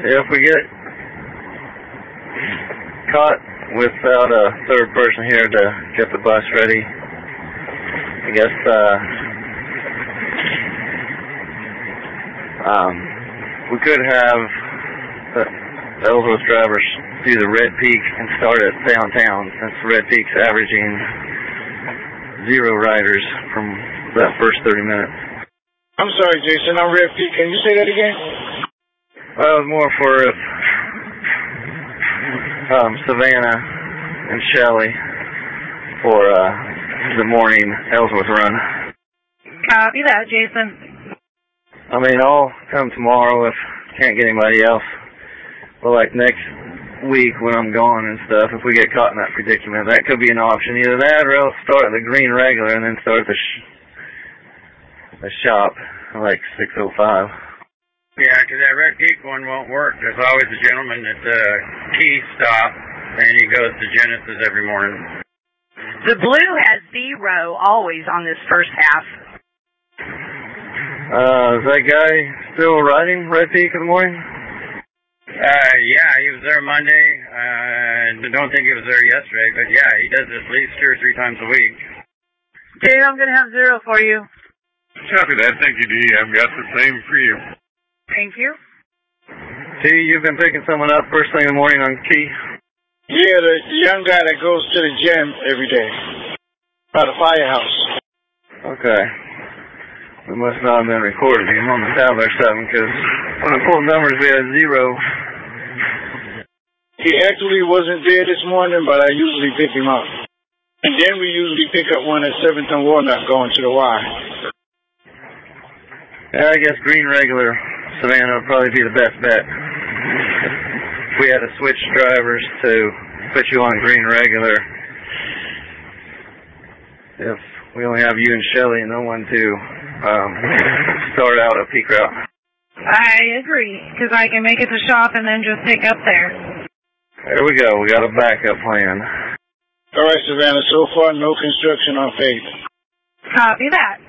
If we get caught without a third person here to get the bus ready, I guess we could have the Ellsworth drivers do the Red Peak and start at downtown, since Red Peak's averaging 0 riders from that first 30 minutes. I'm sorry, Jason, on Red Peak. Can you say that again? Well, it was more for if Savannah and Shelley for the morning Ellsworth run. Copy that, Jason. I mean, I'll come tomorrow if can't get anybody else. But like next week when I'm gone and stuff, if we get caught in that predicament, that could be an option. Either that or else start the green regular and then start the shop like 6:05. Yeah, because that Red Peak one won't work. There's always a gentleman at the Key stop, and he goes to Genesis every morning. The blue has 0 always on this first half. Is that guy still riding Red Peak in the morning? Yeah, he was there Monday. I don't think he was there yesterday, but yeah, he does it at least 2 or 3 times a week. Dave, I'm going to have 0 for you. Copy that. Thank you, Dee. I've got the same for you. Thank you. T, you've been picking someone up first thing in the morning on Key? Yeah, the young guy that goes to the gym every day. By the firehouse. Okay. We must not have been recording him on the tablet or something, because when I pulled numbers, we had 0. He actually wasn't there this morning, but I usually pick him up. And then we usually pick up one at 7th and Walnut going to the Y. Yeah, I guess green regular Savannah would probably be the best bet. If we had to switch drivers to put you on green regular, if we only have you and Shelley and no one to start out a peak route. I agree, because I can make it to shop and then just pick up there. There we go. We got a backup plan. All right, Savannah. So far, no construction on Faith. Copy that.